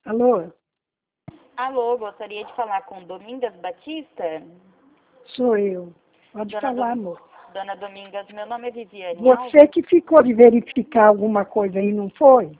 Alô, Alô, gostaria de falar com Domingas Batista? sou eu. Pode Dona, falar, Dom... amor. Dona Domingas, meu nome é Viviane Você Alves. que ficou de verificar alguma coisa aí, não foi?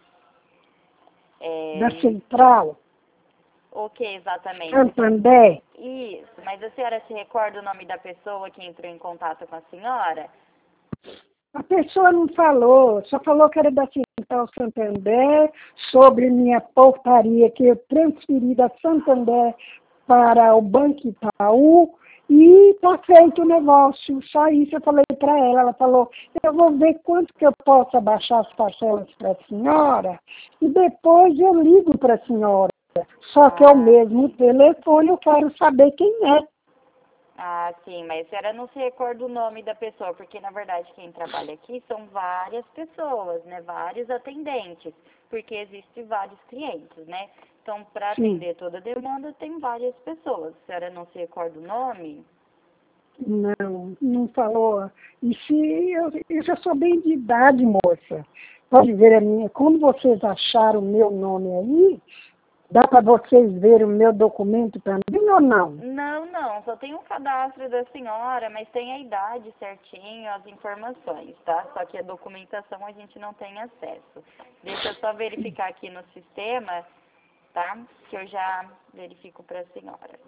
Da É... Central, O que exatamente? Santander. Isso, mas a senhora se recorda o nome da pessoa que entrou em contato com a senhora? A pessoa não falou, só falou que era da Central Santander, sobre minha portaria que eu transferi da Santander para o Banco Itaú e está feito o negócio. Só isso eu falei para ela. Ela falou, eu vou ver quanto que eu posso abaixar as parcelas para a senhora e depois eu ligo para a senhora. Só que é o Ah, mesmo telefone, eu quero saber quem é. sim, mas a senhora não se recorda o nome da pessoa, porque na verdade quem trabalha aqui são várias pessoas, né? Vários atendentes, porque existem vários clientes, né? Então, para Sim. atender toda a demanda, tem várias pessoas. A senhora não se recorda o nome? Não, não falou. E se eu já sou bem de idade, moça. Pode ver a minha. Quando vocês acharam o meu nome aí, dá para vocês verem o meu documento também ou não? Não, só tem um cadastro da senhora, mas tem a idade certinho, as informações, tá? Só que a documentação a gente não tem acesso. Deixa eu só verificar aqui no sistema, tá? Que eu já verifico para a senhora.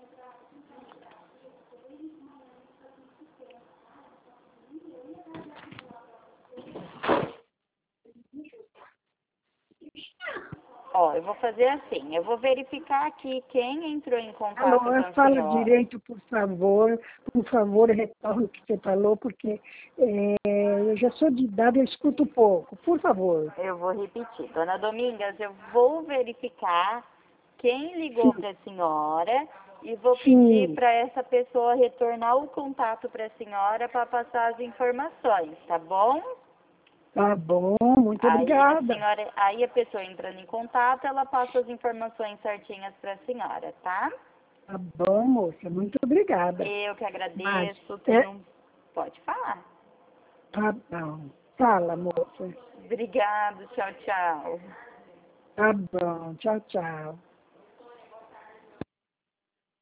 Ó, eu vou fazer assim, eu vou verificar aqui quem entrou em Alô, contato com a fala senhora. direito, por favor, retorne o que você falou, porque eu já sou de idade, eu escuto pouco. Por favor. Eu vou repetir. Dona Domingas, eu vou verificar quem ligou Sim, para a senhora e vou pedir sim, para essa pessoa retornar o contato para a senhora para passar as informações, tá bom? tá bom, muito obrigada. Aí a pessoa entrando em contato, ela passa as informações certinhas para a senhora, tá? Tá bom, moça, muito obrigada. Eu que Mas, agradeço, é, pode falar. tá bom. Fala, moça. Obrigado, tchau, tchau. Tá bom, tchau, tchau.